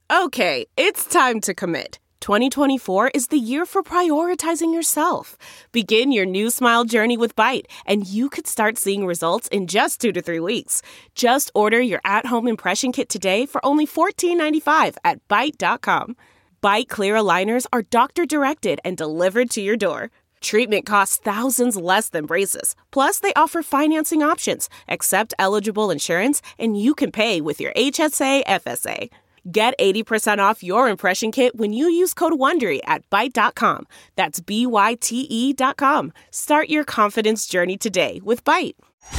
Okay, it's time to commit. 2024 is the year for prioritizing yourself. Begin your new smile journey with Byte, and you could start seeing results in just 2 to 3 weeks. Just order your at-home impression kit today for only $14.95 at Byte.com. Byte Clear aligners are doctor-directed and delivered to your door. Treatment costs thousands less than braces. Plus, they offer financing options, accept eligible insurance, and you can pay with your HSA FSA. Get 80% off your impression kit when you use code WONDERY at Byte.com. That's BYTE.com. Start your confidence journey today with Byte.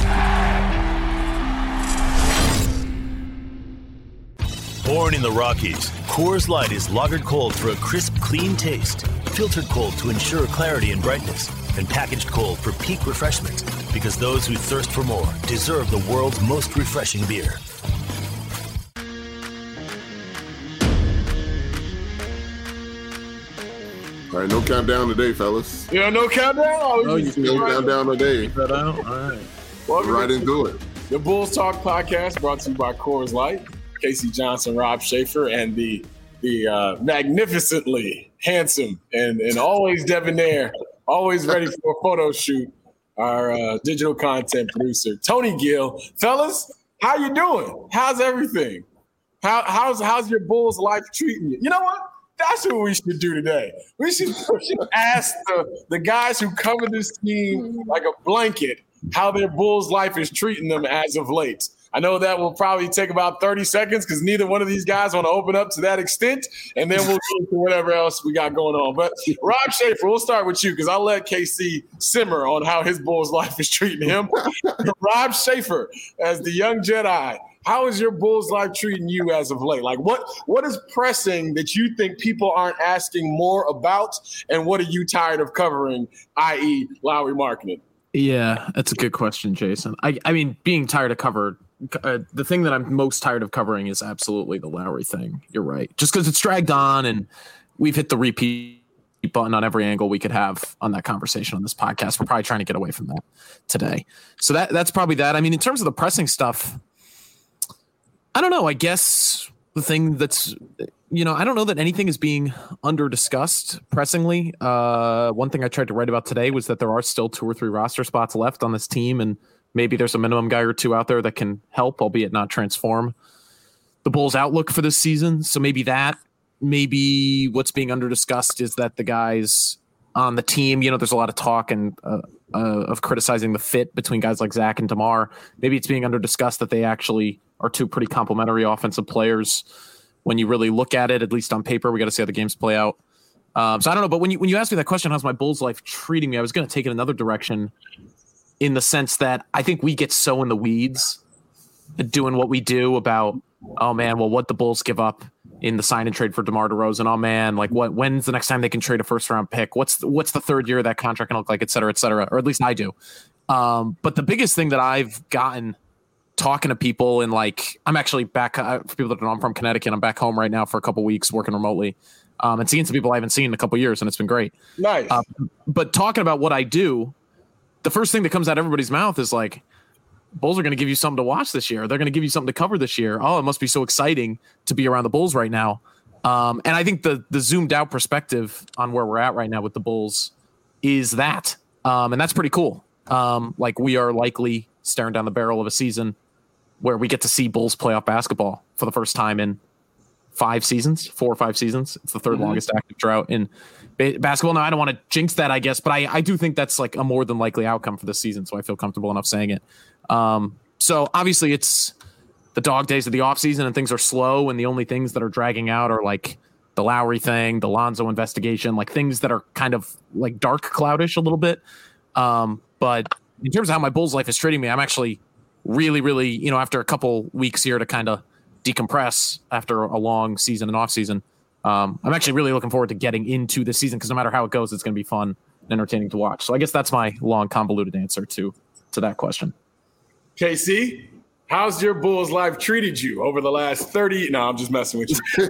Born in the Rockies, Coors Light is lagered cold for a crisp, clean taste. Filtered cold to ensure clarity and brightness. And packaged cold for peak refreshment. Because those who thirst for more deserve the world's most refreshing beer. All right, no countdown today, fellas. Yeah, no countdown? No countdown today. All right. Welcome right into it. The Bulls Talk podcast brought to you by Coors Light. Casey Johnson, Rob Schaefer, and the magnificently handsome and always debonair, always ready for a photo shoot, our digital content producer, Tony Gill. Fellas, how you doing? How's everything? How's your Bulls life treating you? You know what? That's what we should do today. We should ask the guys who cover this team like a blanket how their Bulls life is treating them as of late. I know that will probably take about 30 seconds because neither one of these guys want to open up to that extent, and then we'll go to whatever else we got going on. But Rob Schaefer, we'll start with you because I'll let KC simmer on how his Bulls life is treating him. Rob Schaefer, as the young Jedi, how is your Bulls life treating you as of late? Like what is pressing that you think people aren't asking more about, and what are you tired of covering, i.e. Lowry Markkanen? Yeah, that's a good question, Jason. I mean, being tired of the thing that I'm most tired of covering is absolutely the Lowry thing. You're right. Just because it's dragged on and we've hit the repeat button on every angle we could have on that conversation on this podcast. We're probably trying to get away from that today. So that's probably that. I mean, in terms of the pressing stuff, I don't know. I guess the thing that's, I don't know that anything is being under-discussed pressingly. One thing I tried to write about today was that there are still 2 or 3 roster spots left on this team, and maybe there's a minimum guy or 2 out there that can help, albeit not transform the Bulls' outlook for this season. So maybe what's being under-discussed is that the guys on the team, there's a lot of talk and of criticizing the fit between guys like Zach and DeMar. Maybe it's being under-discussed that they actually are 2 pretty complementary offensive players. When you really look at it, at least on paper, we got to see how the games play out. So I don't know, but when you asked me that question, how's my Bulls life treating me? I was going to take it another direction in the sense that I think we get so in the weeds doing what we do about, oh man, well, what the Bulls give up in the sign and trade for DeMar DeRozan. Oh man, like when's the next time they can trade a first round pick? What's the third year of that contract going to look like, et cetera, or at least I do. But the biggest thing that I've gotten talking to people, and like, I'm actually back, for people that don't know, I'm from Connecticut. I'm back home right now for a couple weeks working remotely, and seeing some people I haven't seen in a couple years, and it's been great. Nice. But talking about what I do, the first thing that comes out of everybody's mouth is like, Bulls are going to give you something to watch this year. They're going to give you something to cover this year. Oh, it must be so exciting to be around the Bulls right now. And I think the zoomed out perspective on where we're at right now with the Bulls is that, and that's pretty cool. Like, we are likely staring down the barrel of a season where we get to see Bulls playoff basketball for the first time in 4 or 5 seasons. It's the third longest active drought in basketball. Now, I don't want to jinx that, I guess, but I do think that's like a more than likely outcome for this season, so I feel comfortable enough saying it. So obviously it's the dog days of the offseason and things are slow, and the only things that are dragging out are like the Lowry thing, the Lonzo investigation, like things that are kind of like dark cloudish a little bit. But in terms of how my Bulls life is treating me, I'm actually really, really, after a couple weeks here to kind of decompress after a long season and off season, I'm actually really looking forward to getting into this season, because no matter how it goes, it's going to be fun and entertaining to watch. So I guess that's my long, convoluted answer to that question. KC, how's your Bulls life treated you over the last 30? No, I'm just messing with you.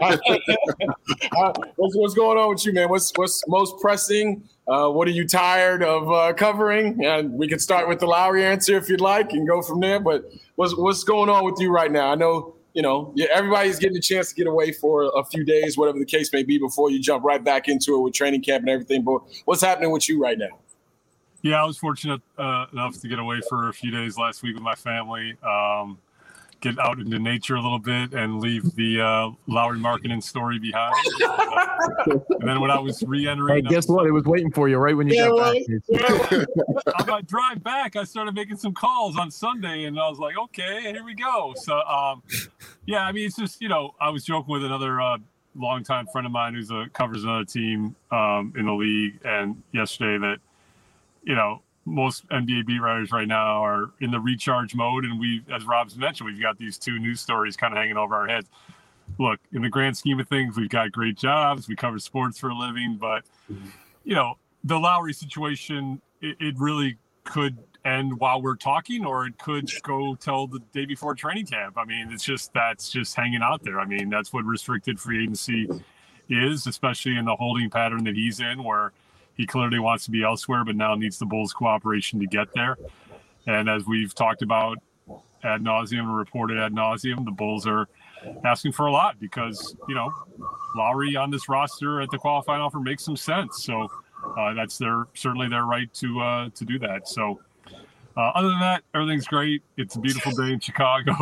What's going on with you, man? What's most pressing? What are you tired of covering? And we can start with the Lowry answer if you'd like and go from there. But what's going on with you right now? I know everybody's getting a chance to get away for a few days, whatever the case may be, before you jump right back into it with training camp and everything. But what's happening with you right now? Yeah, I was fortunate enough to get away for a few days last week with my family, get out into nature a little bit and leave the Lauri Markkanen story behind. And then when I was re-entering... Hey, guess what? It was waiting for you right when you got back. On my drive back, I started making some calls on Sunday, and I was like, okay, here we go. So, yeah, I mean, it's just, I was joking with another longtime friend of mine who's covers another team in the league, and yesterday that, most NBA beat writers right now are in the recharge mode. And as Rob's mentioned, we've got these two news stories kind of hanging over our heads. Look, in the grand scheme of things, we've got great jobs. We cover sports for a living. But, the Lauri situation, it really could end while we're talking, or it could go till the day before training camp. I mean, that's just hanging out there. I mean, that's what restricted free agency is, especially in the holding pattern that he's in, where he clearly wants to be elsewhere, but now needs the Bulls' cooperation to get there. And as we've talked about ad nauseum and reported ad nauseum, the Bulls are asking for a lot because, Lauri on this roster at the qualifying offer makes some sense. So that's certainly their right to do that. So other than that, everything's great. It's a beautiful day in Chicago.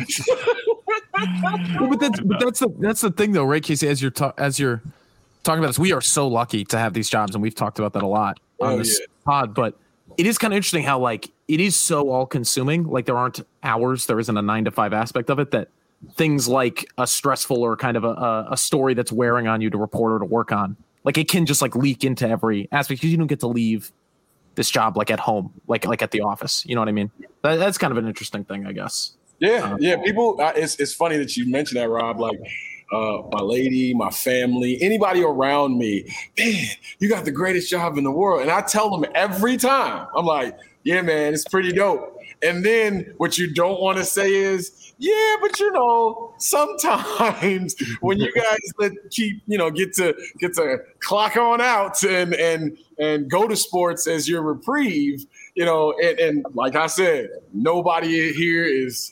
But that's the thing, though, right, Casey? As you're talking about this, we are so lucky to have these jobs, and we've talked about that a lot on this pod. But it is kind of interesting how it is so all-consuming. Like there aren't hours, there isn't a 9-to-5 aspect of it. That things like a stressful or kind of a story that's wearing on you to report or to work on, like it can just leak into every aspect because you don't get to leave this job at home, like at the office. You know what I mean? That's kind of an interesting thing, I guess. Yeah, people. It's funny that you mentioned that, Rob. My lady, my family, anybody around me, man, you got the greatest job in the world. And I tell them every time, I'm like, yeah, man, it's pretty dope. And then what you don't want to say is, yeah, but sometimes when you guys get to clock on out and go to sports as your reprieve, and like I said, nobody here is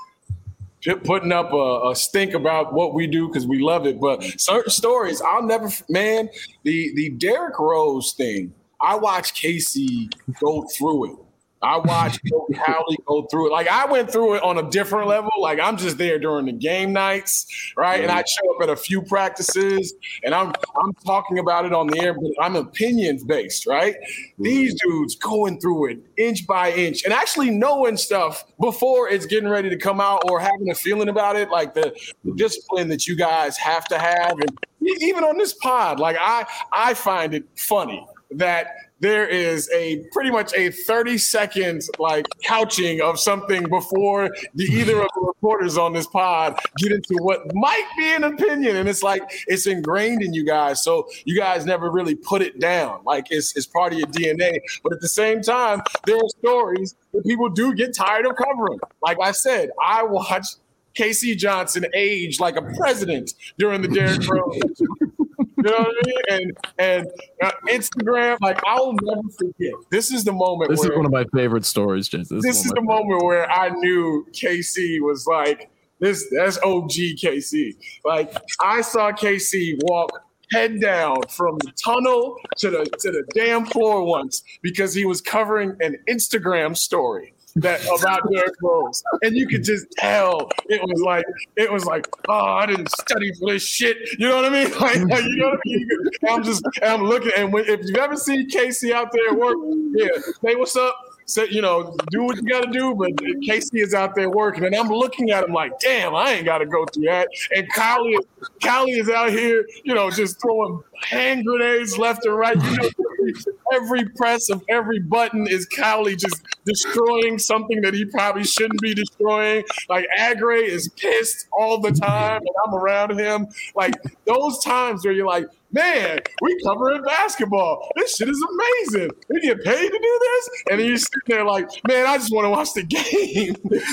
putting up a stink about what we do because we love it. But certain stories, I'll never, man, the Derrick Rose thing, I watched Casey go through it. I watched Cowley go through it. I went through it on a different level. I'm just there during the game nights, right? And I'd show up at a few practices, and I'm talking about it on the air, but I'm opinions based, right? These dudes going through it inch by inch and actually knowing stuff before it's getting ready to come out or having a feeling about it, like the discipline that you guys have to have. And even on this pod, I find it funny that there is pretty much a 30-second couching of something before either of the reporters on this pod get into what might be an opinion. And it's ingrained in you guys. So you guys never really put it down. It's part of your DNA. But at the same time, there are stories that people do get tired of covering. Like I said, I watched K.C. Johnson age like a president during the Derrick Rose. You know what I mean? And Instagram, I'll never forget. This is the moment. This is one of my favorite stories, Jason. This is the moment where I knew KC was that's OG KC. I saw KC walk head down from the tunnel to the damn floor once because he was covering an Instagram story about Derrick Rose, and you could just tell it was like, oh, I didn't study for this shit. You know what I mean? You know what I mean? I'm looking, and if you've ever seen Casey out there at work, say what's up. Say, do what you got to do, but Casey is out there working, and I'm looking at him like, damn, I ain't got to go through that. And Cowley is out here, just throwing hand grenades left and right. Every press of every button is Cowley just destroying something that he probably shouldn't be destroying. Agre is pissed all the time, and I'm around him. Those times where you're like, man, we covering basketball. This shit is amazing. We get paid to do this? And then you sit there man, I just want to watch the game.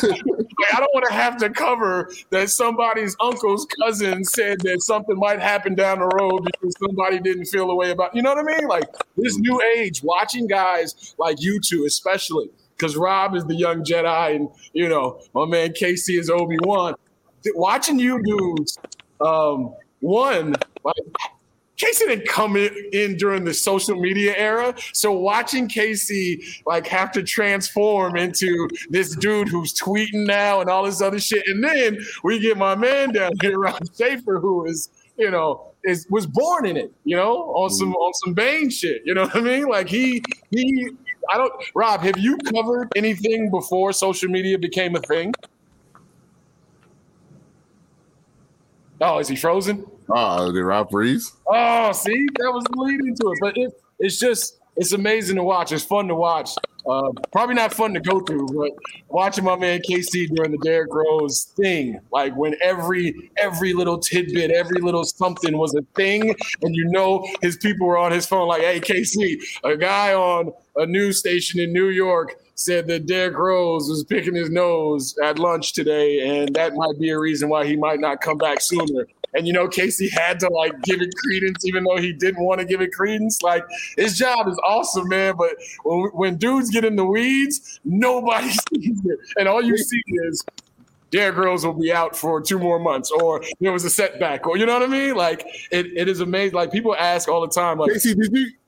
I don't want to have to cover that somebody's uncle's cousin said that something might happen down the road because somebody didn't feel the way about, you know what I mean? This new age, watching guys like you two especially, because Rob is the young Jedi and, my man Casey is Obi-Wan. watching you dudes, one, like, Casey didn't come in during the social media era. So watching Casey like have to transform into this dude who's tweeting now and all this other shit. And then we get my man down here, Rob Schaefer, who is, was born in it, on some Bane shit. You know what I mean? Like Rob, have you covered anything before social media became a thing? Oh, is he frozen? Did Rob freeze? Oh, see, that was leading to it. But it's amazing to watch. It's fun to watch. Probably not fun to go through, but watching my man KC during the Derrick Rose thing, like when every little tidbit, every little something was a thing, and his people were on his phone like, hey, KC, a guy on a news station in New York said that Derrick Rose was picking his nose at lunch today, and that might be a reason why he might not come back sooner. And, Casey had to, like, give it credence even though he didn't want to give it credence. Like, his job is awesome, man. But when dudes get in the weeds, nobody sees it. And all you see is Derrick Rose will be out for 2 more months, or there was a setback, or you know what I mean? Like, it is amazing. Like, people ask all the time, like, Casey,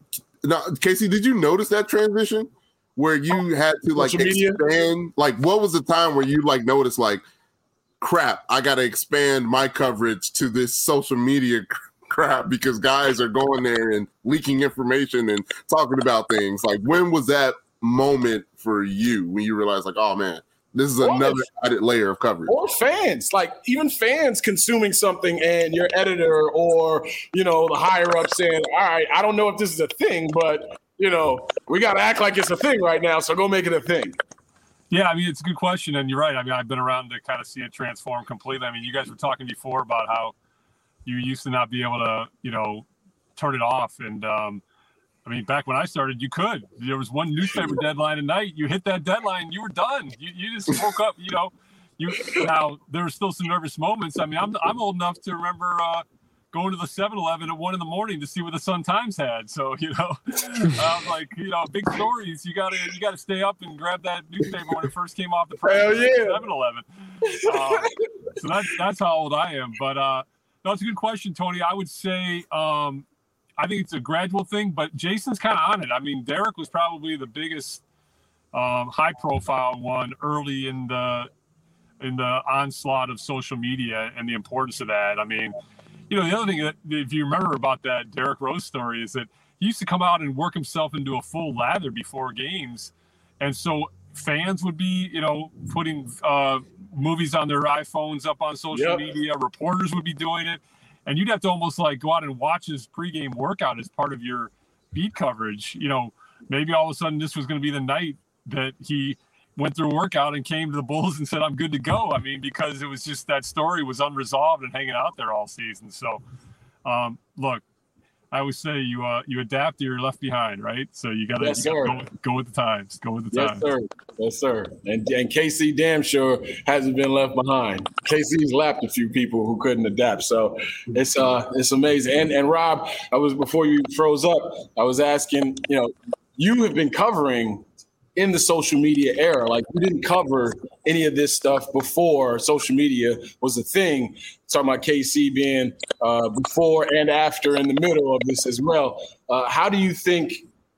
did you notice that transition where you had to, like, expand? Like, what was the time where you, like, noticed, like, crap, I got to expand my coverage to this social media crap because guys are going there and leaking information and talking about things? Like, when was that moment for you when you realized, like, oh, man, this is another added layer of coverage? Or fans, like even fans consuming something and your editor or, the higher up saying, all right, I don't know if this is a thing, but, we got to act like it's a thing right now, so go make it a thing. Yeah, I mean, it's a good question, and you're right. I mean, I've been around to kind of see it transform completely. I mean, you guys were talking before about how you used to not be able to, turn it off. And, I mean, back when I started, you could. There was one newspaper deadline a night. You hit that deadline, you were done. You just woke up, Now, there were still some nervous moments. I mean, I'm old enough to remember going to the 7-Eleven at 1 a.m. to see what the Sun-Times had. So, like, big stories. You gotta stay up and grab that newspaper when it first came off the press. Hell yeah. 7-Eleven. So that's how old I am. But no, it's a good question, Tony. I would say I think it's a gradual thing, but Jason's kind of on it. I mean, Derrick was probably the biggest high-profile one early in the onslaught of social media and the importance of that. I mean, the other thing that, if you remember about that Derrick Rose story, is that he used to come out and work himself into a full lather before games. And so fans would be, putting movies on their iPhones up on social media. Reporters would be doing it. And you'd have to almost like go out and watch his pregame workout as part of your beat coverage. Maybe all of a sudden this was going to be the night that he went through a workout and came to the Bulls and said, I'm good to go. I mean, because it was just that story was unresolved and hanging out there all season. So, look, I always say you adapt or you're left behind, right? So you got to go with the times. Go with the times. Yes, sir. And KC damn sure hasn't been left behind. KC's lapped a few people who couldn't adapt. So it's amazing. And Rob, before you froze up, I was asking, you have been covering in the social media era. Like, you didn't cover any of this stuff before social media was a thing. Talking about KC being before and after in the middle of this as well. How do you think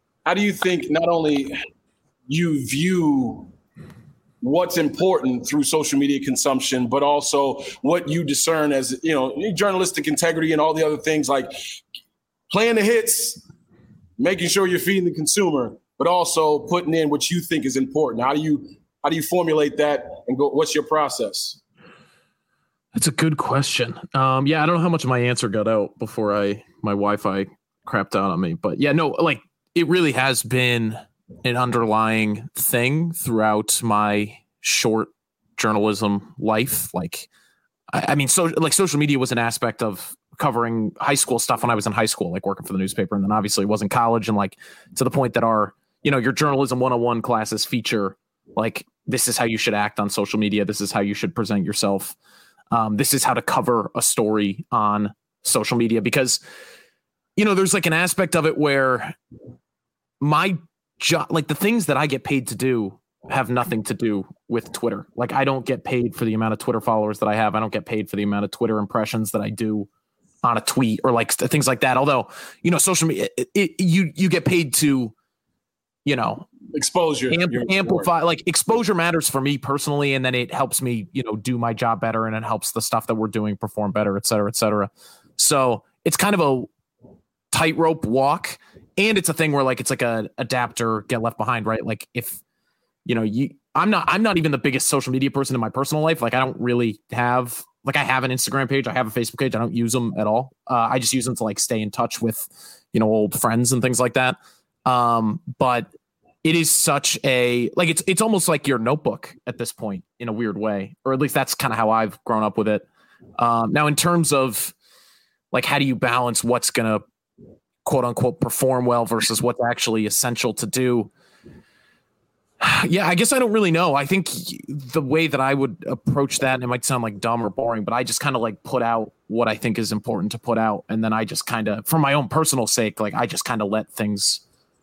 not only you view what's important through social media consumption, but also what you discern as, journalistic integrity and all the other things, like playing the hits, making sure you're feeding the consumer, but also putting in what you think is important? How do you formulate that and go? What's your process? That's a good question. I don't know how much of my answer got out before my Wi-Fi crapped out on me, but yeah, no, like it really has been an underlying thing throughout my short journalism life. Like, I mean, social media was an aspect of covering high school stuff when I was in high school, like working for the newspaper, and then obviously it was in college, and like to the point that your journalism 101 classes feature, like, this is how you should act on social media. This is how you should present yourself. This is how to cover a story on social media, because, there's like an aspect of it where my job, like the things that I get paid to do have nothing to do with Twitter. Like, I don't get paid for the amount of Twitter followers that I have. I don't get paid for the amount of Twitter impressions that I do on a tweet or like things like that. Although, social media, you get paid to, exposure, amplify, like exposure matters for me personally. And then it helps me, do my job better. And it helps the stuff that we're doing perform better, et cetera, et cetera. So it's kind of a tightrope walk. And it's a thing where like, it's like a adapter get left behind, right? Like if, I'm not even the biggest social media person in my personal life. Like I don't really have, like I have an Instagram page. I have a Facebook page. I don't use them at all. I just use them to like stay in touch with, old friends and things like that. But it is such a, like, it's almost like your notebook at this point in a weird way, or at least that's kind of how I've grown up with it. Now in terms of like, how do you balance what's going to quote unquote perform well versus what's actually essential to do? Yeah, I guess I don't really know. I think the way that I would approach that, and it might sound like dumb or boring, but I just kind of like put out what I think is important to put out. And then I just kind of, for my own personal sake, like I just kind of let things,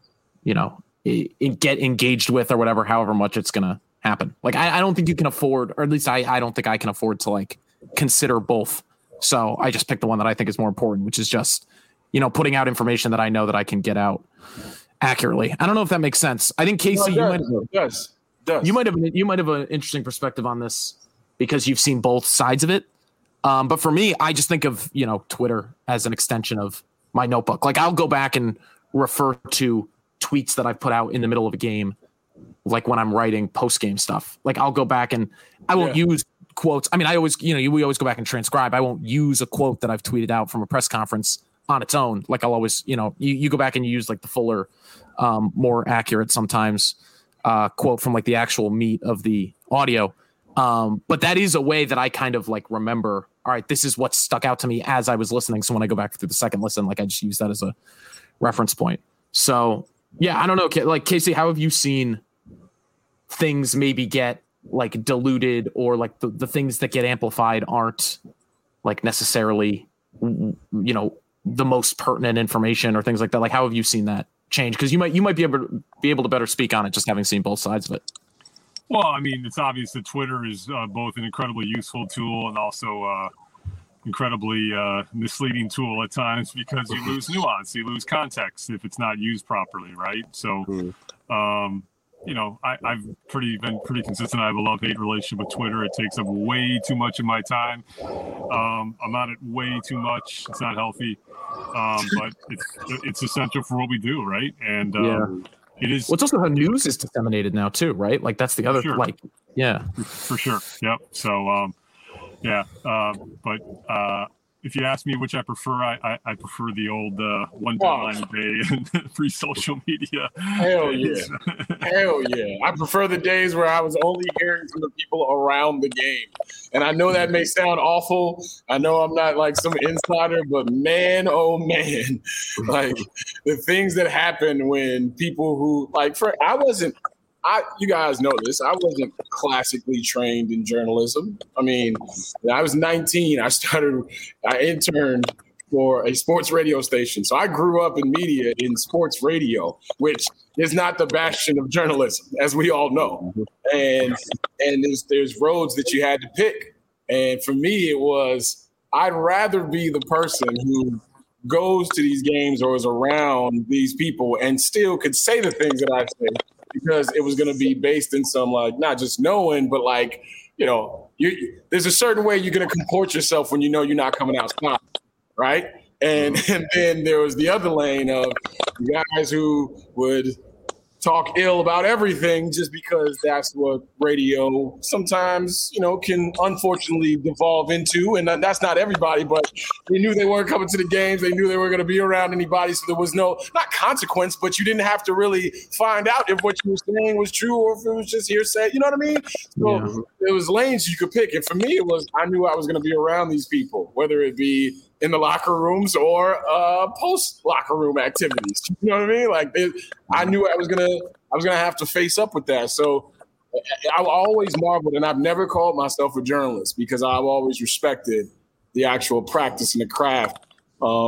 get engaged with or whatever, however much it's going to happen. Like, I don't think you can afford, or at least I don't think I can afford to like consider both. So I just picked the one that I think is more important, which is just, putting out information that I know that I can get out accurately. I don't know if that makes sense. I think Casey, you might have an interesting perspective on this because you've seen both sides of it. But for me, I just think of, Twitter as an extension of my notebook. Like I'll go back and refer to tweets that I've put out in the middle of a game. Like when I'm writing post-game stuff, like I'll go back and I won't use quotes. I mean, I always, we always go back and transcribe. I won't use a quote that I've tweeted out from a press conference on its own. Like I'll always, you go back and you use like the fuller, more accurate sometimes quote from like the actual meat of the audio. But that is a way that I kind of like remember, all right, this is what stuck out to me as I was listening. So when I go back through the second listen, like I just use that as a reference point. So yeah, I don't know. Like Casey, how have you seen things maybe get like diluted or like the things that get amplified aren't like necessarily, the most pertinent information or things like that? Like, how have you seen that change? Because you might be able to better speak on it just having seen both sides of it. Well, I mean, it's obvious that Twitter is both an incredibly useful tool and also incredibly misleading tool at times because you lose nuance, you lose context if it's not used properly, right? So, I've been pretty consistent. I have a love-hate relationship with Twitter. It takes up way too much of my time. I'm on it way too much. It's not healthy, but it's essential for what we do, right? And it is. Well, it's also how news is disseminated now too, right? Like that's the other, sure. For sure. Yep. So, but if you ask me which I prefer, I prefer the old one deadline a day and free social media. Hell yeah. Hell yeah. I prefer the days where I was only hearing from the people around the game. And I know that may sound awful. I know I'm not like some insider, but man, oh man, like the things that happen when people who like, you guys know this. I wasn't classically trained in journalism. I mean, when I was 19, I interned for a sports radio station. So I grew up in media in sports radio, which is not the bastion of journalism, as we all know. And there's roads that you had to pick. And for me, it was, I'd rather be the person who goes to these games or is around these people and still could say the things that I say, because it was going to be based in some like not just knowing, but like, there's a certain way you're going to comport yourself when you're not coming out spot, right? And then there was the other lane of guys who would talk ill about everything just because that's what radio sometimes, can unfortunately devolve into. And that's not everybody, but they knew they weren't coming to the games. They knew they weren't going to be around anybody. So there was no, not consequence, but you didn't have to really find out if what you were saying was true or if it was just hearsay. You know what I mean? So There was lanes you could pick. And for me, it was, I knew I was going to be around these people, whether it be in the locker rooms or post locker room activities. You know what I mean? Like I knew I was gonna have to face up with that. So I always marveled, and I've never called myself a journalist because I've always respected the actual practice and the craft.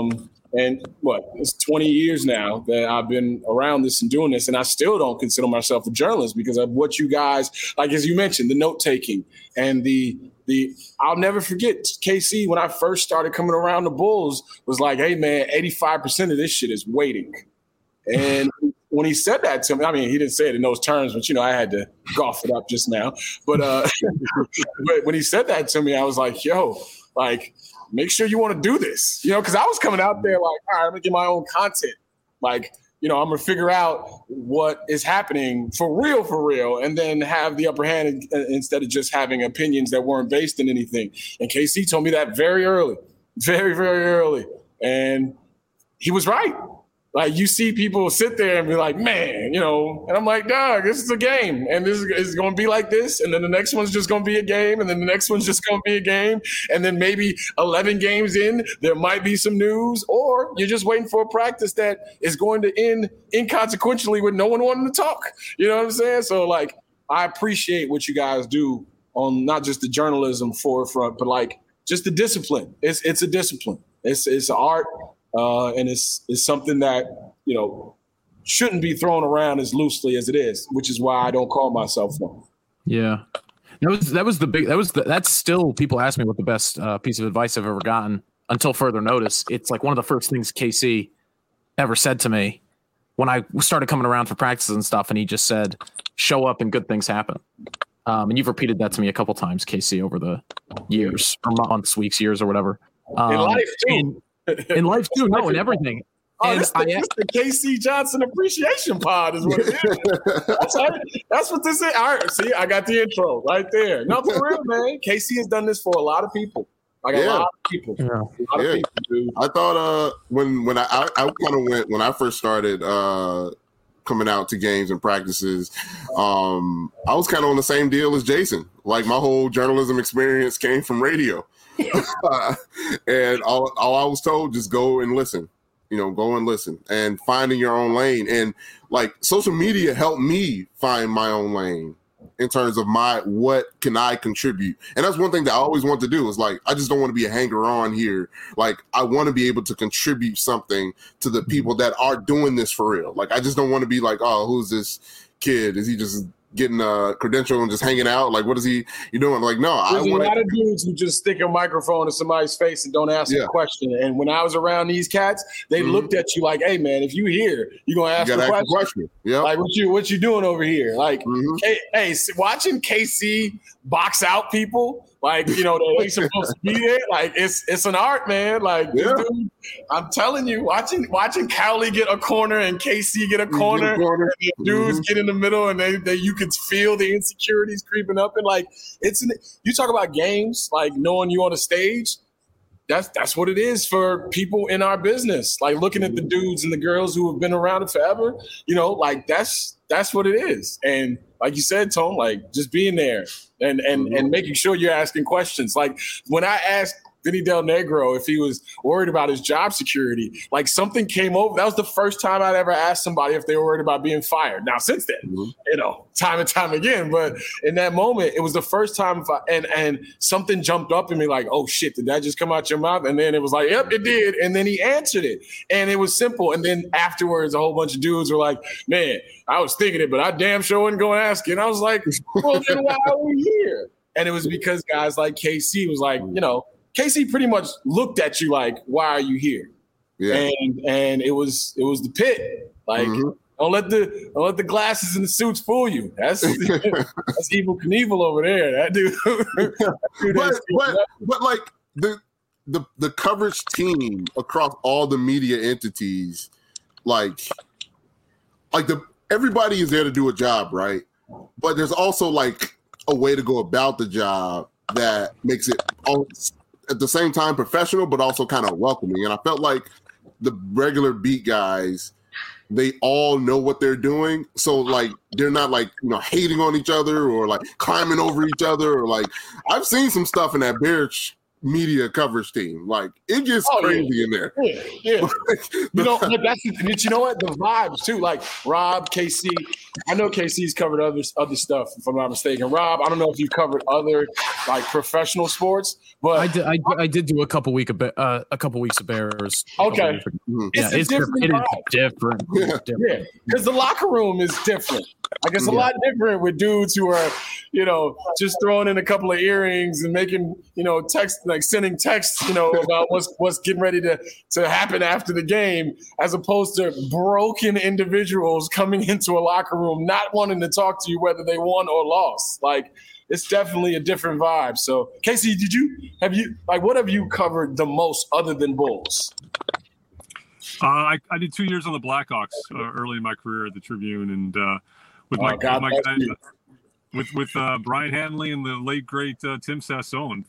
And it's 20 years now that I've been around this and doing this, and I still don't consider myself a journalist because of what you guys, like as you mentioned, the note taking and the I'll never forget KC when I first started coming around the Bulls was like, hey man, 85% of this shit is waiting. And when he said that to me, I mean, he didn't say it in those terms, but I had to golf it up just now. But but when he said that to me, I was like, yo, like, make sure you want to do this, because I was coming out there like, all right, I'm gonna get my own content. Like, I'm gonna figure out what is happening for real, and then have the upper hand instead of just having opinions that weren't based in anything. And KC told me that very early, very, very early. And he was right. Like, you see people sit there and be like, man, and I'm like, dog, this is a game. And this is going to be like this. And then the next one's just going to be a game. And then the next one's just going to be a game. And then maybe 11 games in, there might be some news. Or you're just waiting for a practice that is going to end inconsequentially with no one wanting to talk. You know what I'm saying? So, like, I appreciate what you guys do on not just the journalism forefront, but, like, just the discipline. It's a discipline. It's an art. And it's something that, shouldn't be thrown around as loosely as it is, which is why I don't call myself one. Yeah. That's still, people ask me what the best piece of advice I've ever gotten until further notice. It's like one of the first things KC ever said to me when I started coming around for practices and stuff. And he just said, show up and good things happen. And you've repeated that to me a couple times, KC, over the years or months, weeks, years, or whatever. In life too. In life too, no, and everything. Oh, this the KC Johnson Appreciation Pod is what it is. That's what this is. All right, see, I got the intro right there. No, for real, man. KC has done this for a lot of people. Like a lot of people. Yeah. A lot of people, dude. I thought when I kind of went when I first started coming out to games and practices, I was kind of on the same deal as Jason. Like, my whole journalism experience came from radio. And all I was told, just go and listen, and finding your own lane. And like, social media helped me find my own lane in terms of what can I contribute. And that's one thing that I always want to do is, like, I just don't want to be a hanger on here. Like, I want to be able to contribute something to the people that are doing this for real. Like, I just don't want to be like, oh, who's this kid? Is he just getting a credential and just hanging out? Like, what is he doing? Like, no, there's a lot of dudes who just stick a microphone in somebody's face and don't ask a question. And when I was around these cats, they looked at you like, hey man, if you here, you're gonna ask a question. Yeah. Like, what you doing over here? Like, hey, watching KC box out people, like, that ain't supposed to be there. Like, it's an art, man. Like, this dude, I'm telling you, watching Cowley get a corner and KC get a corner, and the dudes get in the middle, and they you could feel the insecurities creeping up. And like, you talk about games, like knowing you on a stage. That's what it is for people in our business. Like, looking at the dudes and the girls who have been around it forever, like that's what it is. And like you said, Tone, like, just being there and making sure you're asking questions. Like, when I asked Vinny Del Negro if he was worried about his job security, like, something came over. That was the first time I'd ever asked somebody if they were worried about being fired. Now, since then, time and time again, but in that moment, it was the first time and something jumped up in me like, oh shit, did that just come out your mouth? And then it was like, yep, it did. And then he answered it, and it was simple. And then afterwards, a whole bunch of dudes were like, man, I was thinking it, but I damn sure wasn't going to ask it. And I was like, well, then why are we here? And it was because guys like KC was like, KC pretty much looked at you like, why are you here? Yeah. And it was the pit. Like, don't let the glasses and the suits fool you. That's Evel Knievel over there. That dude. but like the coverage team across all the media entities, like everybody is there to do a job, right? But there's also like a way to go about the job that makes it at the same time professional, but also kind of welcoming. And I felt like the regular beat guys, they all know what they're doing. So like, they're not like, hating on each other or like climbing over each other, or like, I've seen some stuff in that Bears media coverage team. Like it gets crazy in there. Yeah. You know, but you know what? The vibes too. Like Rob, KC. I know KC's covered other stuff, if I'm not mistaken. Rob, I don't know if you covered other like professional sports, but I did do a couple weeks of Bears. Okay. Yeah, it is different. Yeah, because the locker room is different. Like it's a lot different with dudes who are, you know, just throwing in a couple of earrings and making, you know, sending texts, you know, about what's getting ready to happen after the game, as opposed to broken individuals coming into a locker room not wanting to talk to you whether they won or lost. Like it's definitely a different vibe. So Casey, what have you covered the most other than Bulls? I did 2 years on the Blackhawks early in my career at the Tribune, and with Brian Hanley and the late great Tim Sassone.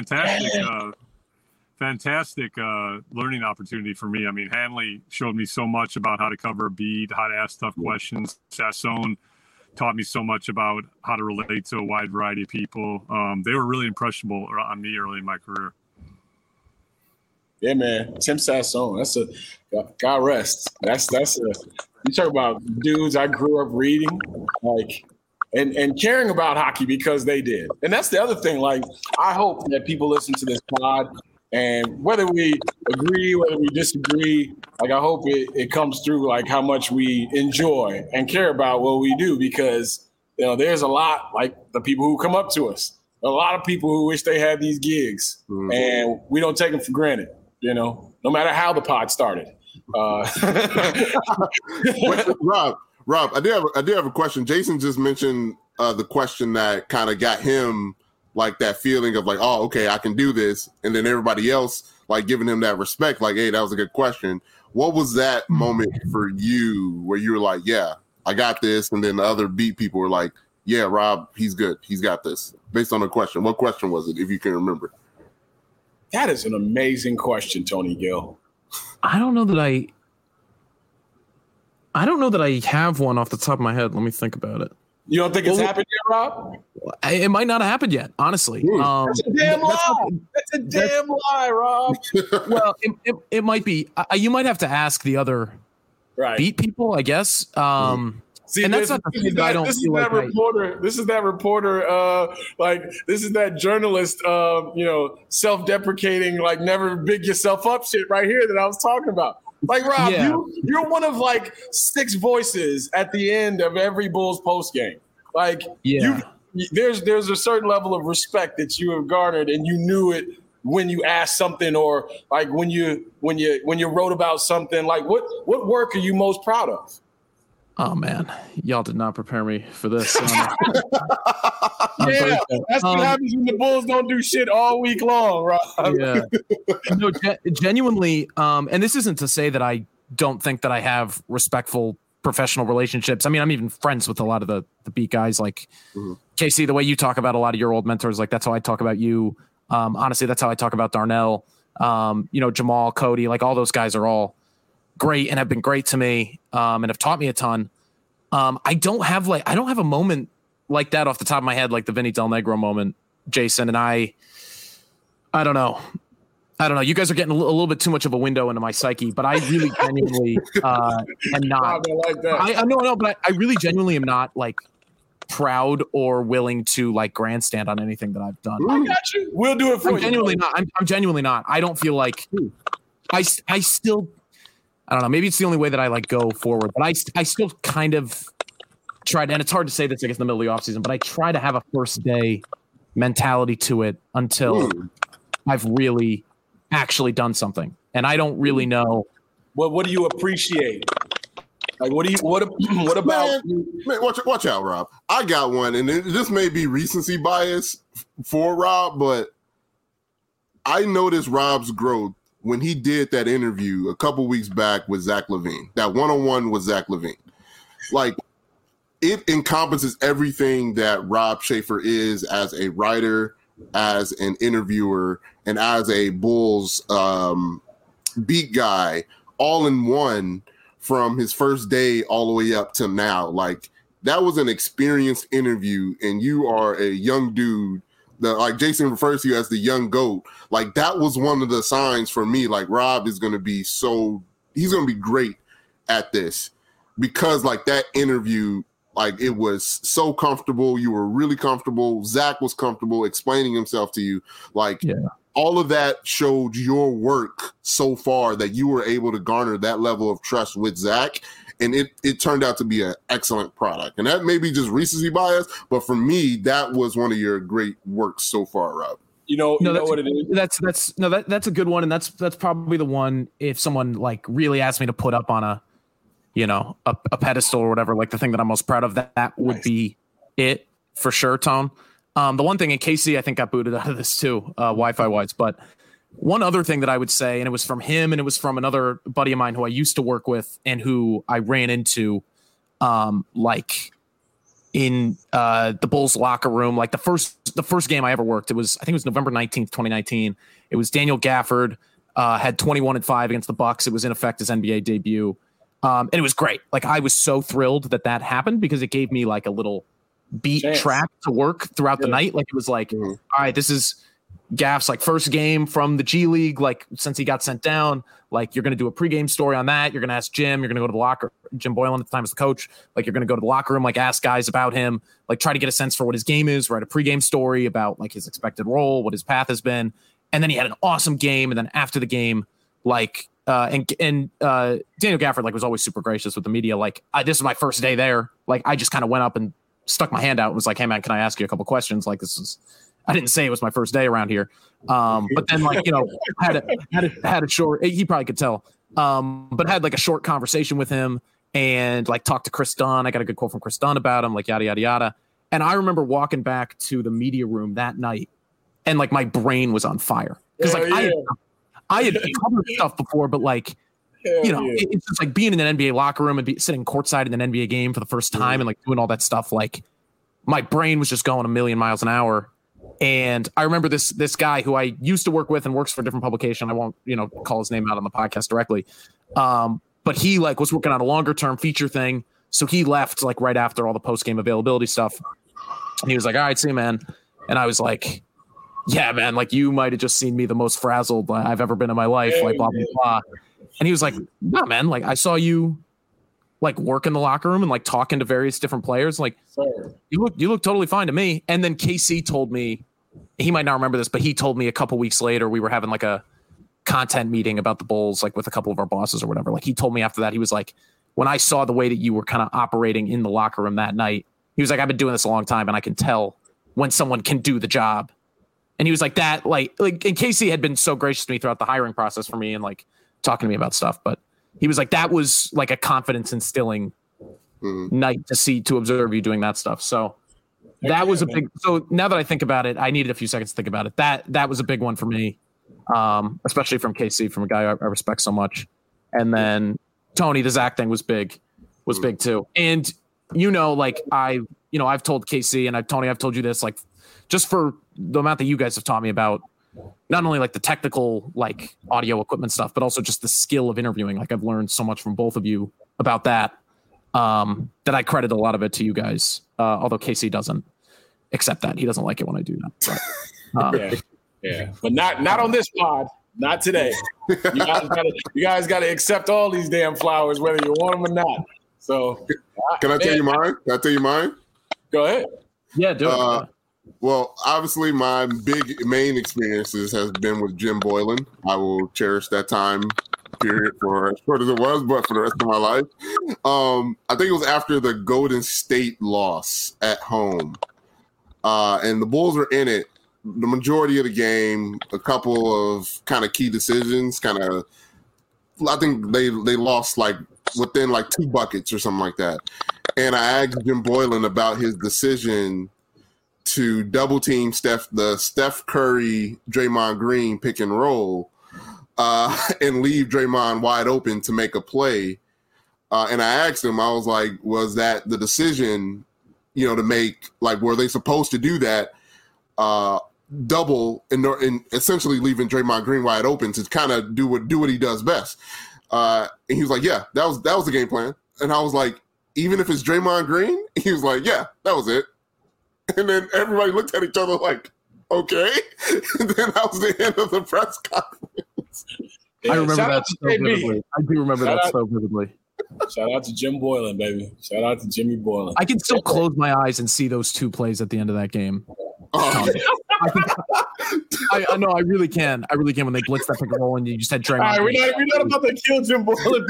Fantastic learning opportunity for me. I mean, Hanley showed me so much about how to cover a beat, how to ask tough questions. Sassone taught me so much about how to relate to a wide variety of people. They were really impressionable on me early in my career. Yeah, man. Tim Sassone. That's a God rest. That's you talk about dudes I grew up reading, like, and caring about hockey because they did. And that's the other thing. Like, I hope that people listen to this pod, and whether we agree, whether we disagree, like, I hope it comes through, like, how much we enjoy and care about what we do, because, you know, there's a lot, like the people who come up to us, a lot of people who wish they had these gigs, and we don't take them for granted, you know, no matter how the pod started. Rob, I did have a question. Jason just mentioned the question that kind of got him like that feeling of like, oh, okay, I can do this. And then everybody else like giving him that respect, like, hey, that was a good question. What was that moment for you where you were like, yeah, I got this? And then the other beat people were like, yeah, Rob, he's good. He's got this. Based on the question. What question was it, if you can remember? That is an amazing question, Tony Gill. I don't know that I have one off the top of my head. Let me think about it. You don't think it's happened yet, Rob? It might not have happened yet, honestly. That's a damn lie. That's a damn lie, Rob. Well, it might be. You might have to ask the other beat people, I guess. See, and that's not the thing that I don't feel like. This is that reporter, this is that journalist, self-deprecating, like never big yourself up shit right here that I was talking about. Like, Rob, you're one of like 6 voices at the end of every Bulls post game. Like, there's a certain level of respect that you have garnered, and you knew it when you asked something, or like when you wrote about something. Like, what work are you most proud of? Oh man, y'all did not prepare me for this. Yeah, that's what happens when the Bulls don't do shit all week long, Rob. Yeah, no, genuinely. And this isn't to say that I don't think that I have respectful professional relationships. I mean, I'm even friends with a lot of the beat guys, like KC. The way you talk about a lot of your old mentors, like that's how I talk about you. Honestly, that's how I talk about Darnell. Jamal, Cody, like all those guys are all great and have been great to me, and have taught me a ton. I don't have a moment like that off the top of my head, like the Vinny Del Negro moment, Jason. And I don't know. You guys are getting a little bit too much of a window into my psyche, but I really genuinely am not. But I really genuinely am not like proud or willing to like grandstand on anything that I've done. I got you. We'll do it for you. Genuinely not. I'm genuinely not. I don't feel like I still. I don't know. Maybe it's the only way that I like go forward, but I still kind of tried, and it's hard to say this, I guess, in the middle of the offseason, but I try to have a first day mentality to it until I've really actually done something. And I don't really know. Well, what do you appreciate? Like, what about? Man, watch out, Rob. I got one, and this may be recency bias for Rob, but I noticed Rob's growth when he did that interview a couple weeks back with Zach LaVine, that one-on-one with Zach LaVine. Like, it encompasses everything that Rob Schaefer is as a writer, as an interviewer, and as a Bulls beat guy, all in one, from his first day all the way up to now. Like, that was an experienced interview, and you are a young dude like Jason refers to you as the young GOAT. Like that was one of the signs for me. Like Rob is going to be he's going to be great at this because like that interview, like it was so comfortable. You were really comfortable. Zach was comfortable explaining himself to you. Like all of that showed your work so far that you were able to garner that level of trust with Zach. And it turned out to be an excellent product. And that may be just recency bias, but for me, that was one of your great works so far, Rob. You know what it is? That's a good one. And that's probably the one if someone like really asked me to put up on a pedestal or whatever, like the thing that I'm most proud of, that would be it for sure, Tone. The one thing, and Casey, I think got booted out of this too, Wi-Fi wise, but one other thing that I would say, and it was from him and it was from another buddy of mine who I used to work with and who I ran into like in the Bulls locker room, like the first game I ever worked, I think it was November 19th, 2019. It was Daniel Gafford had 21-5 against the Bucks. It was in effect his NBA debut. And it was great. Like I was so thrilled that happened because it gave me like a little beat track to work throughout the night. Like it was like, all right, this is Gaff's like first game from the G League. Like since he got sent down, like you're going to do a pregame story on that. You're going to ask Jim, you're going to go to the locker, Jim Boylan at the time as the coach. Like you're going to go to the locker room, like ask guys about him, like try to get a sense for what his game is, write a pregame story about like his expected role, what his path has been. And then he had an awesome game. And then after the game, like, and Daniel Gafford like was always super gracious with the media. Like this is my first day there. Like I just kind of went up and stuck my hand out and was like, hey man, can I ask you a couple questions? Like I didn't say it was my first day around here. But then like, had a short, he probably could tell, but had like a short conversation with him and like talked to Chris Dunn. I got a good quote from Chris Dunn about him, like yada, yada, yada. And I remember walking back to the media room that night and like my brain was on fire. Cause like I had covered stuff before, but like, it's just like being in an NBA locker room and sitting courtside in an NBA game for the first time and like doing all that stuff. Like my brain was just going a million miles an hour. And I remember this guy who I used to work with and works for a different publication. I won't, call his name out on the podcast directly. But he like was working on a longer term feature thing. So he left like right after all the post game availability stuff. And he was like, all right, see you, man. And I was like, yeah, man, like you might've just seen me the most frazzled I've ever been in my life. Like blah, blah, blah. And he was like, no, man, like I saw you like work in the locker room and like talking to various different players. Like you look totally fine to me. And then KC told me, he might not remember this, but he told me a couple weeks later, we were having like a content meeting about the Bulls, like with a couple of our bosses or whatever. Like he told me after that, he was like, when I saw the way that you were kind of operating in the locker room that night, he was like, I've been doing this a long time and I can tell when someone can do the job. And he was like that, like, and KC had been so gracious to me throughout the hiring process for me and like talking to me about stuff, but he was like, that was like a confidence instilling night to observe you doing that stuff. So that was a big, so now that I think about it, I needed a few seconds to think about it. That was a big one for me. Especially from KC, from a guy I respect so much. And then Tony, the Zach thing was big too. And, like I've told KC and I've told you this, like just for the amount that you guys have taught me about not only like the technical, like audio equipment stuff, but also just the skill of interviewing. Like I've learned so much from both of you about that, that I credit a lot of it to you guys. Although KC doesn't accept that. He doesn't like it when I do that. But, yeah. But not on this pod. Not today. You guys gotta accept all these damn flowers, whether you want them or not. So can I tell you mine? Can I tell you mine? Go ahead. Yeah, do it. Well, obviously, my main experiences has been with Jim Boylan. I will cherish that time period for as short as it was, but for the rest of my life. I think it was after the Golden State loss at home, and the Bulls were in it the majority of the game. A couple of kind of key decisions, I think they lost like within like 2 buckets or something like that. And I asked Jim Boylan about his decision to double team Steph Curry, Draymond Green pick and roll, and leave Draymond wide open to make a play. And I asked him, I was like, was that the decision, to make, like, were they supposed to do that, double and essentially leaving Draymond Green wide open to kind of do what he does best? And he was like, yeah, that was the game plan. And I was like, even if it's Draymond Green? He was like, yeah, that was it. And then everybody looked at each other like, Okay. And then that was the end of the press conference. I remember that so vividly. I do remember that so vividly. Shout out to Jim Boylan, baby. Shout out to Jimmy Boylan. I can still close my eyes and see those two plays at the end of that game. I know, I really can. I really can when they blitz that pick and roll and you just had Draymond. All right, we're not about to kill Jim Boylan.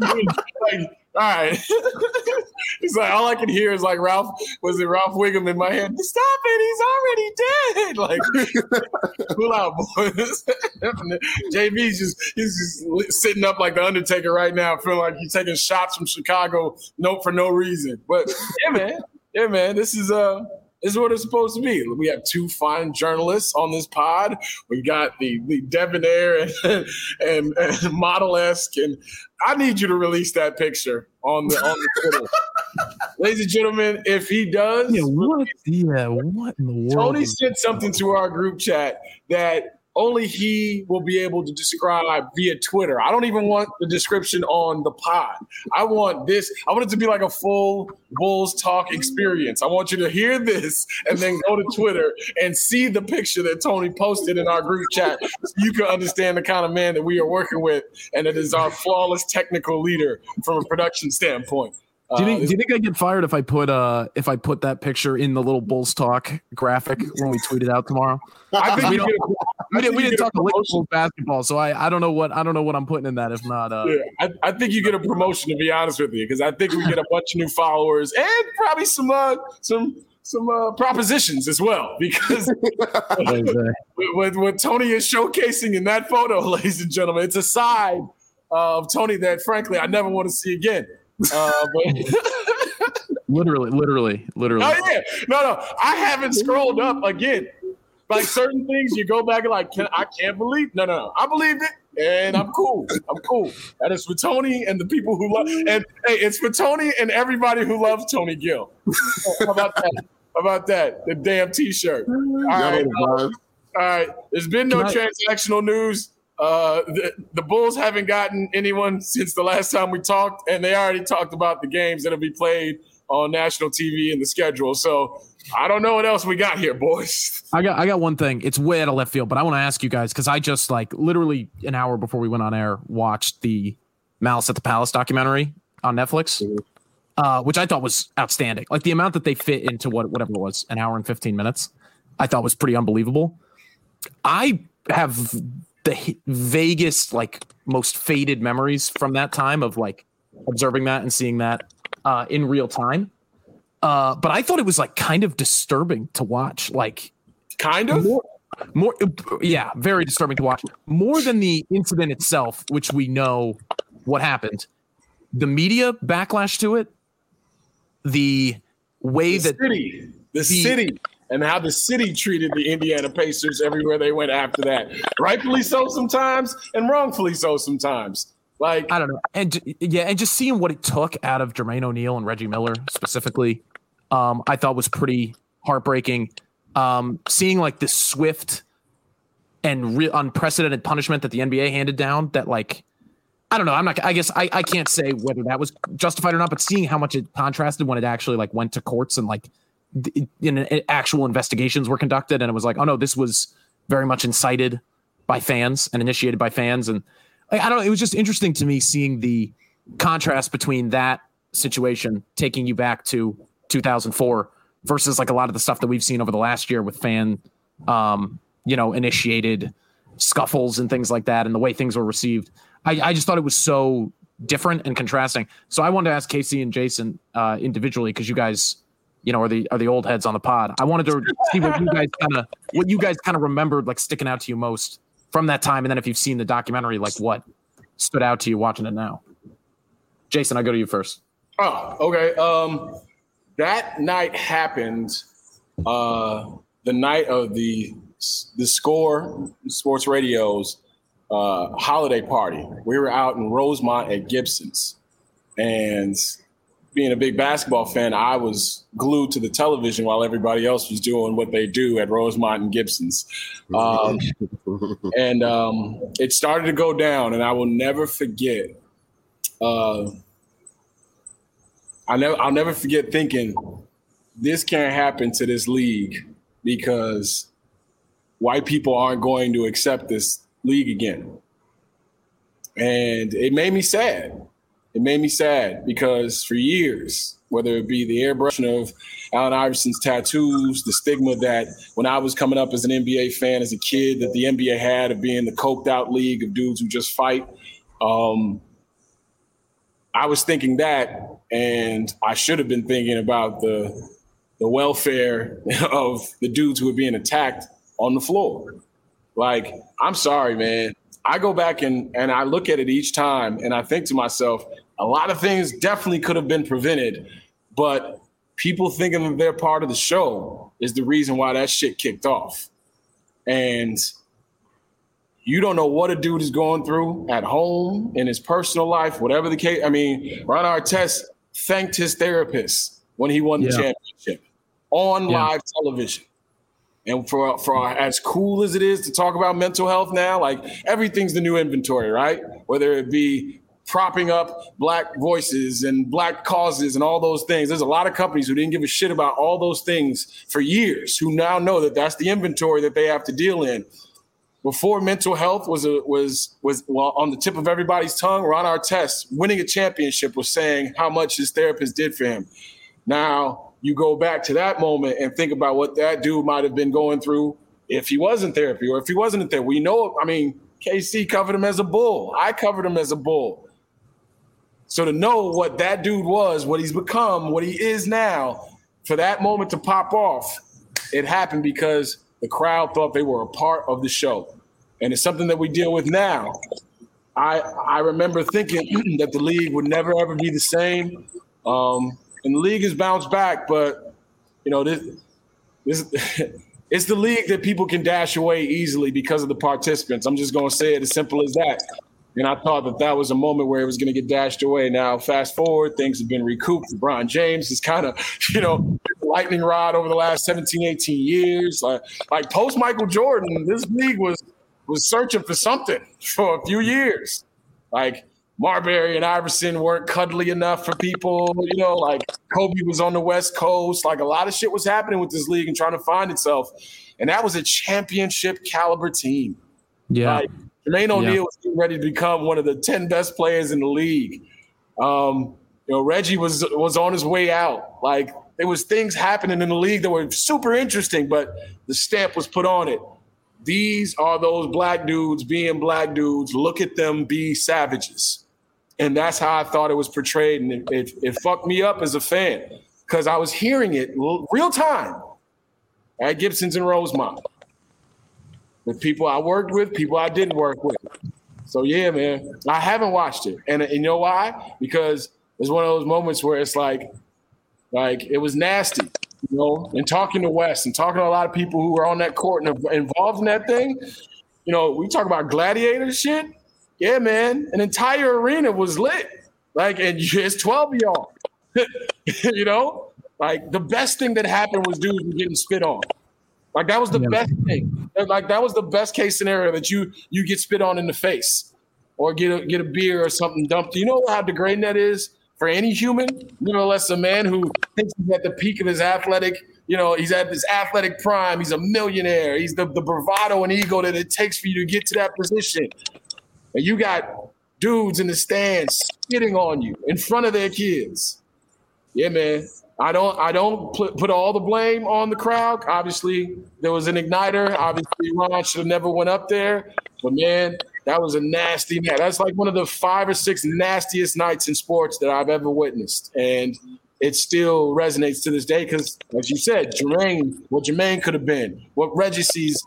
All right. It's like all I can hear is like Ralph Wiggum in my head. Stop it, he's already dead. Like, pull out, boys. JB's just sitting up like the Undertaker right now, feeling like he's taking shots from Chicago, for no reason. But yeah, man, this is what it's supposed to be. We have two fine journalists on this pod. We got the debonair and model-esque, and I need you to release that picture on the Twitter. Ladies and gentlemen, if he does, what in the world? Tony sent something to our group chat that only he will be able to describe via Twitter. I don't even want the description on the pod. I want it to be like a full Bulls Talk experience. I want you to hear this and then go to Twitter and see the picture that Tony posted in our group chat so you can understand the kind of man that we are working with, and it is our flawless technical leader from a production standpoint. Do you think I get fired if I put that picture in the little Bulls Talk graphic when we tweet it out tomorrow? I think we didn't talk a lick of basketball, so I don't know what I'm putting in that. If not, I think you get a promotion, to be honest with you, because I think we get a bunch of new followers and probably some propositions as well. Because what Tony is showcasing in that photo, ladies and gentlemen, it's a side of Tony that, frankly, I never want to see again. But literally. Oh yeah, no. I haven't scrolled up again. Like certain things, you go back and like, I can't believe. No. I believed it, and I'm cool. That is for Tony and the people who love. And hey, it's for Tony and everybody who loves Tony Gill. How about that? The damn T-shirt. All right. There's been no transactional news. The Bulls haven't gotten anyone since the last time we talked, and they already talked about the games that'll be played on national TV and the schedule. So I don't know what else we got here, boys. I got one thing. It's way out of left field, but I want to ask you guys because I just literally an hour before we went on air watched the Malice at the Palace documentary on Netflix, which I thought was outstanding. Like the amount that they fit into whatever it was, an hour and 15 minutes, I thought was pretty unbelievable. I have the vaguest, most faded memories from that time of observing that and seeing that in real time. But I thought it was kind of disturbing to watch. Kind of? More, yeah, very disturbing to watch. More than the incident itself, which we know what happened. The media backlash to it, the way the city. And how the city treated the Indiana Pacers everywhere they went after that. Rightfully so sometimes and wrongfully so sometimes. I don't know. And just seeing what it took out of Jermaine O'Neal and Reggie Miller specifically, I thought was pretty heartbreaking. Seeing the swift and unprecedented punishment that the NBA handed down that I don't know. I can't say whether that was justified or not, but seeing how much it contrasted when it actually went to courts and actual investigations were conducted, and it was oh no, this was very much incited by fans and initiated by fans, and I don't know, it was just interesting to me seeing the contrast between that situation taking you back to 2004 versus a lot of the stuff that we've seen over the last year with fan initiated scuffles and things like that, and the way things were received. I just thought it was so different and contrasting. So I wanted to ask Casey and Jason individually, because you guys are the old heads on the pod. I wanted to see what you guys kind of remembered sticking out to you most from that time, and then if you've seen the documentary, what stood out to you watching it now. Jason, I'll go to you first. Oh, okay. That night happened the night of the Score Sports Radio's holiday party. We were out in Rosemont at Gibson's, and being a big basketball fan, I was glued to the television while everybody else was doing what they do at Rosemont and Gibson's. And it started to go down, and I will never forget. I'll never forget thinking, this can't happen to this league, because white people aren't going to accept this league again. And it made me sad. It made me sad because for years, whether it be the airbrushing of Allen Iverson's tattoos, the stigma that when I was coming up as an NBA fan as a kid that the NBA had of being the coked out league of dudes who just fight, I was thinking that, and I should have been thinking about the welfare of the dudes who were being attacked on the floor. Like, I'm sorry, man. I go back and I look at it each time and I think to myself, a lot of things definitely could have been prevented, but people thinking that they're part of the show is the reason why that shit kicked off. And you don't know what a dude is going through at home, in his personal life, whatever the case. I mean, Ron Artest thanked his therapist when he won the championship on live television. And for as cool as it is to talk about mental health now, like everything's the new inventory, right? Whether it be propping up Black voices and Black causes and all those things. There's a lot of companies who didn't give a shit about all those things for years, who now know that that's the inventory that they have to deal in. Before mental health was on the tip of everybody's tongue, Ron Artest winning a championship was saying how much his therapist did for him. Now you go back to that moment and think about what that dude might have been going through if he was in therapy or if he wasn't in therapy. We know, I mean, KC covered him as a bull. I covered him as a bull. So to know what that dude was, what he's become, what he is now, for that moment to pop off, it happened because the crowd thought they were a part of the show. And it's something that we deal with now. I remember thinking that the league would never, ever be the same. And the league has bounced back, but, you know, this it's the league that people can dash away easily because of the participants. I'm just going to say it as simple as that. And I thought that that was a moment where it was going to get dashed away. Now, fast forward, things have been recouped. LeBron James is kind of, you know, lightning rod over the last 17, 18 years. Like post Michael Jordan, this league was searching for something for a few years. Like Marbury and Iverson weren't cuddly enough for people. You know, like Kobe was on the West Coast. Like a lot of shit was happening with this league and trying to find itself. And that was a championship caliber team. Yeah. Like, Jermaine O'Neal was getting ready to become one of the 10 best players in the league. You know, Reggie was on his way out. Like, there was things happening in the league that were super interesting, but the stamp was put on it. These are those Black dudes being Black dudes. Look at them be savages. And that's how I thought it was portrayed. And it fucked me up as a fan because I was hearing it real time at Gibson's and Rosemont. With people I worked with, people I didn't work with. So, yeah, man, I haven't watched it. And you know why? Because it's one of those moments where it's like it was nasty, you know, and talking to Wes and talking to a lot of people who were on that court and involved in that thing. You know, we talk about gladiator shit. Yeah, man, an entire arena was lit. Like, and it's 12 of y'all. You know, like the best thing that happened was dudes were getting spit on. Like that was the best thing. Like that was the best case scenario that you get spit on in the face or get a beer or something dumped. You know how degrading that is for any human? Nevertheless, a man who thinks he's at the peak of his athletic, you know, he's at his athletic prime. He's a millionaire. He's the bravado and ego that it takes for you to get to that position. And you got dudes in the stands spitting on you in front of their kids. Yeah, man. I don't put all the blame on the crowd. Obviously, there was an igniter. Obviously, Ron should have never went up there. But, man, that was a nasty night. That's like one of the 5 or 6 nastiest nights in sports that I've ever witnessed. And it still resonates to this day because, as you said, what Jermaine could have been, what Reggie's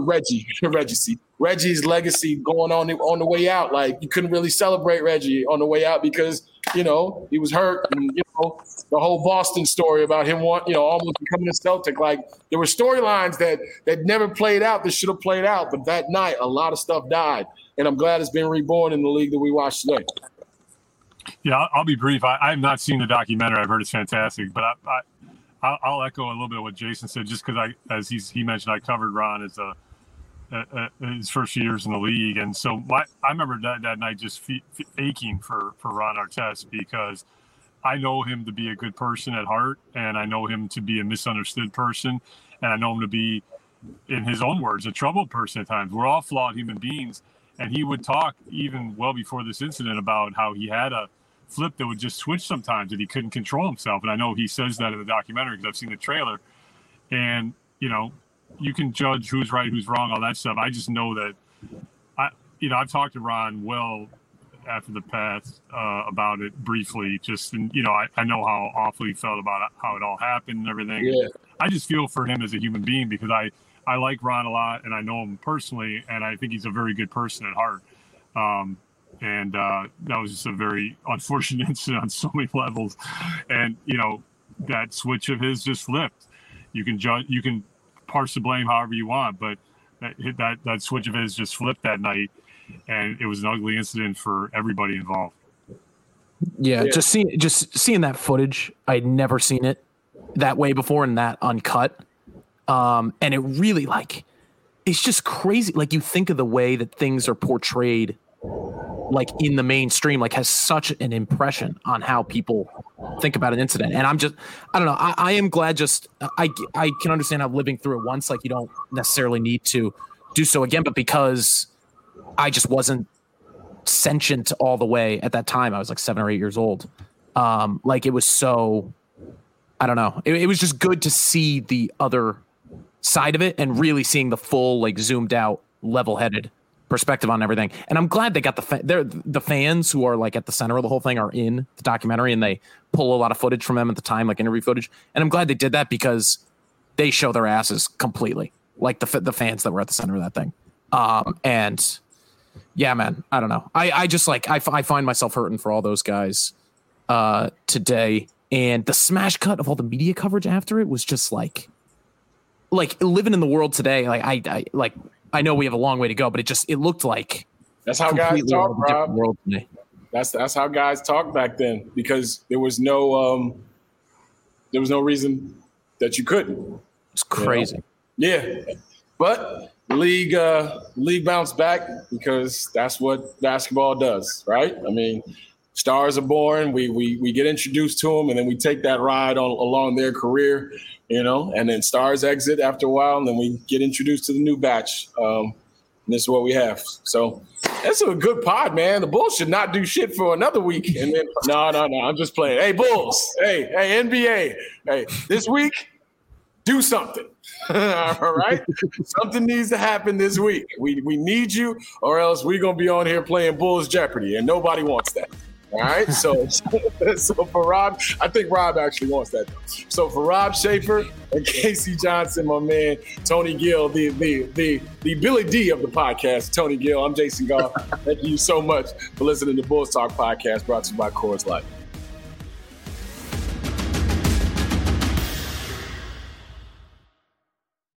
legacy going on the way out. Like, you couldn't really celebrate Reggie on the way out because, you know, he was hurt and, you know, the whole Boston story about him almost becoming a Celtic. Like, there were storylines that never played out that should have played out. But that night, a lot of stuff died. And I'm glad it's been reborn in the league that we watched today. Yeah, I'll be brief. I have not seen the documentary. I've heard it's fantastic. But I'll echo a little bit of what Jason said, just because as he mentioned, I covered Ron as his first few years in the league. And so I remember that night just aching for Ron Artest because I know him to be a good person at heart, and I know him to be a misunderstood person, and I know him to be in his own words, a troubled person at times. We're all flawed human beings. And he would talk even well before this incident about how he had a flip that would just switch sometimes, that he couldn't control himself. And I know he says that in the documentary because I've seen the trailer. And, you know, you can judge who's right, who's wrong, all that stuff. I just know that, I've talked to Ron well after the past about it briefly. Just, and, I know how awfully he felt about how it all happened and everything. Yeah. I just feel for him as a human being because I like Ron a lot and I know him personally, and I think he's a very good person at heart. And that was just a very unfortunate incident on so many levels. And, that switch of his just flipped. You can parse the blame however you want, but that switch of his just flipped that night. And it was an ugly incident for everybody involved. Yeah. Just seeing that footage, I'd never seen it that way before and that uncut. And it really it's just crazy. Like, you think of the way that things are portrayed, like in the mainstream, like has such an impression on how people think about an incident. And I don't know. I am glad I can understand how living through it once, like you don't necessarily need to do so again, but because I just wasn't sentient all the way at that time. I was like 7 or 8 years old. It was so, I don't know. It was just good to see the other side of it and really seeing the full, like, zoomed out, level-headed perspective on everything. And I'm glad they got the fans who are like at the center of the whole thing are in the documentary, and they pull a lot of footage from them at the time, like interview footage. And I'm glad they did that because they show their asses completely, like the fans that were at the center of that thing. And yeah, man, I don't know. I just I find myself hurting for all those guys today. And the smash cut of all the media coverage after it was just like living in the world today. I know we have a long way to go, but it looked like that's how guys talk, Rob. World to me. That's how guys talk back then, because there was no reason that you couldn't. It's crazy. Yeah, but league bounced back because that's what basketball does, right? I mean, stars are born. We get introduced to them, and then we take that ride along their career. And then stars exit after a while, and then we get introduced to the new batch. And this is what we have. So that's a good pod, man. The Bulls should not do shit for another week. And then no, I'm just playing. Hey, Bulls. Hey, NBA. Hey, this week, do something. All right? Something needs to happen this week. We need you, or else we're going to be on here playing Bulls Jeopardy, and nobody wants that. All right, so for Rob, I think Rob actually wants that. So for Rob Schaefer and Casey Johnson, my man, Tony Gill, the Billy D of the podcast, Tony Gill, I'm Jason Goff. Thank you so much for listening to Bulls Talk Podcast, brought to you by Coors Light.